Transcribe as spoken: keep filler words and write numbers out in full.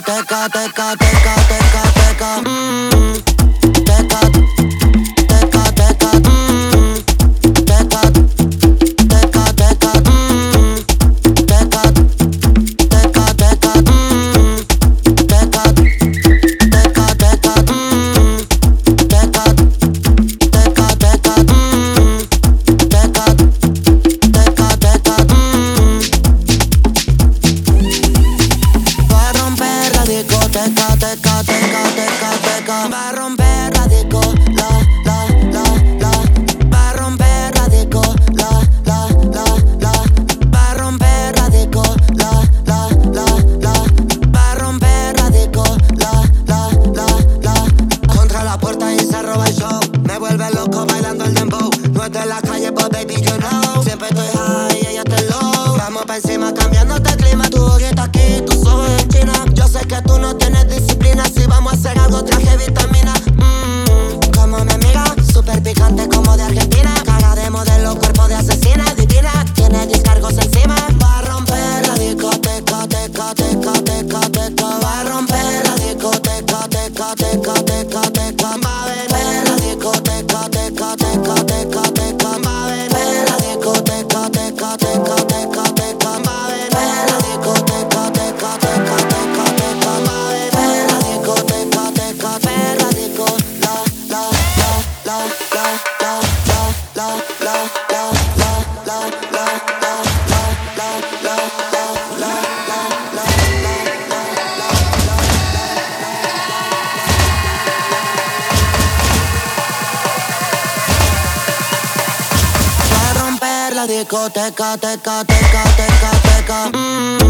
teca, teca, teca, teca, teca, mm, teca, teca, teca, mm, teca, teca, teca, mm, teca, teca, teca, mm, teca, teca, teca, mm, teca, teca, teca, mm, teca, teca, teca, mm. Va a romper la discoteca, teca, teca, teca, teca. Va a romper la disco, la, la, la, la. Va a romper la disco, la, la, la, la. Va a romper la disco, la, la, la, la. Va a romper la disco, la, la, la, la. Contra la puerta y se roba el show. Me vuelve loco bailando el dembow. No estoy en la calle, but baby, you know. Siempre estoy high y ella está low. Vamos pa' encima cambiándote el clima. Tu ojito aquí, tus ojos en China. Yo sé que tú no tienes disciplina. Si vamos a hacer algo, traje vitamina. Mmm, como me mira, súper picante como de Argentina. Cara de modelo, cuerpo de asesina. Divina, tiene descargos encima. Va a romper la discoteca, teca, teca, teca, teca. Va a romper la discoteca, teca, teca, teca, teca. Va a ver la discoteca, teca, teca, teca, teca. Va a ver la discoteca, teca, teca, teca, teca. Va a ver la discoteca, teca, teca, teca, teca. Va a ver la discoteca, teca, ver la disco, la, la, la, la, la, la, la, la, la, la, la, la, la, la, la, la, la, la, Va a romper la discoteca, teca, teca, teca, teca, mm.